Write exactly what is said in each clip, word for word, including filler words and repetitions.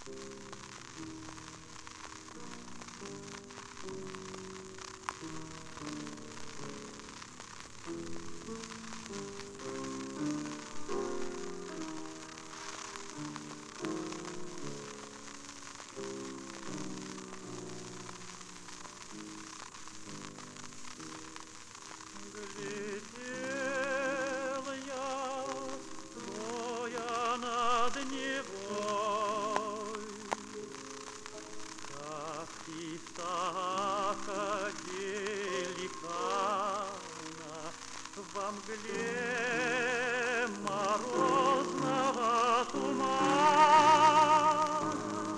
Во мгле морозного тумана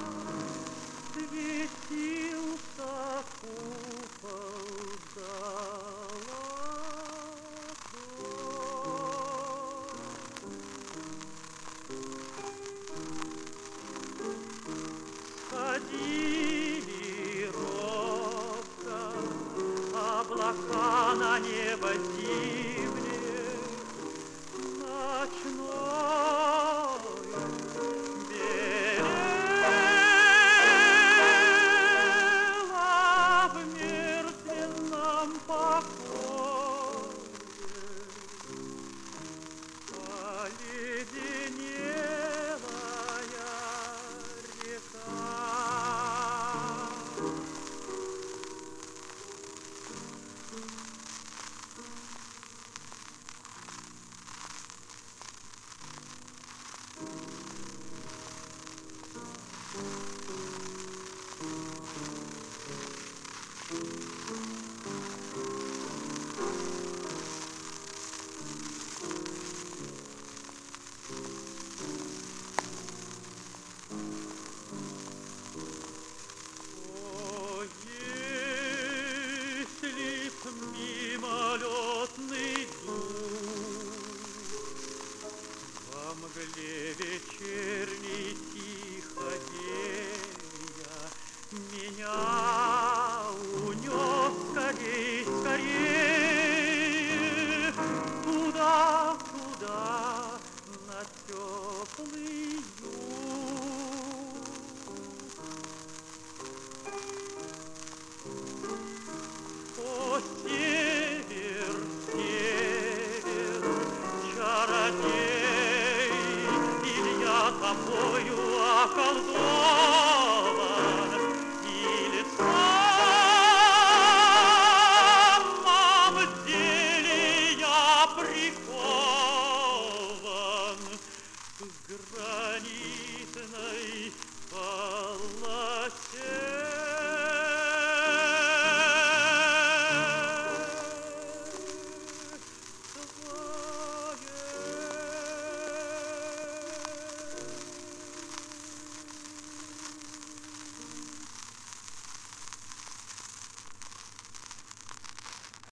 светился купол золотой. Сходили робко облака на небо зимнее, ночной белела в мертвенном покое, оледенелая река. Мимолетный дух во мгле вечерней тихо вея меня унес скорей, скорей туда, туда, на теплый юг. О, север, север, чародей, или я тобою околдован, или в самом деле я прикован к гранитной полосе.